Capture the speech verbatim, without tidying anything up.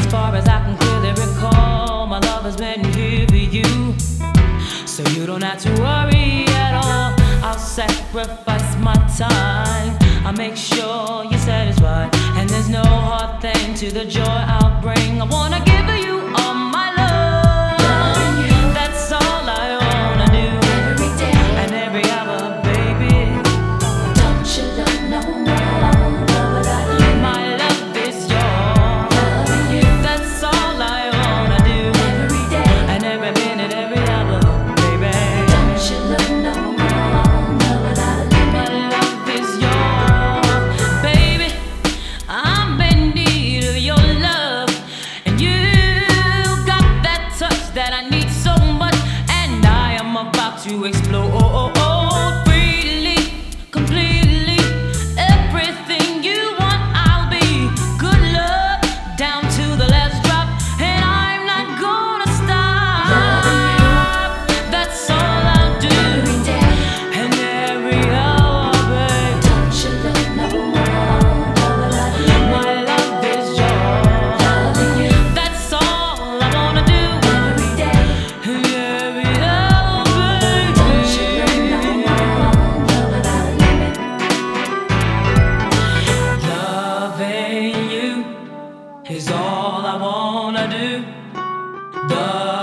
far as I can clearly recall, my love has been here for you. So you don't have to worry at all. I'll sacrifice my time. I'll make sure you're satisfied, and there's no hard thing to the joy I'll bring. I wanna give you all my love. That's all I wanna do. Every day and every hour, baby. Don't you love no more? My love is yours. That's all I wanna do. Every day and every minute, every hour, baby. Don't you love no more? My love is yours, baby. I'm in need of your love, and you got that touch that I need so much, and I am about to explode freely, completely. Everything you want, I'll be. Good love down to the last drop, and I'm not gonna stop. That's all I'll do. Every day and every hour, babe. Don't you love no more? My love is yours. That's all I wanna do. Every day and every hour, baby. Don't you love no more? Loving you is all I wanna do. The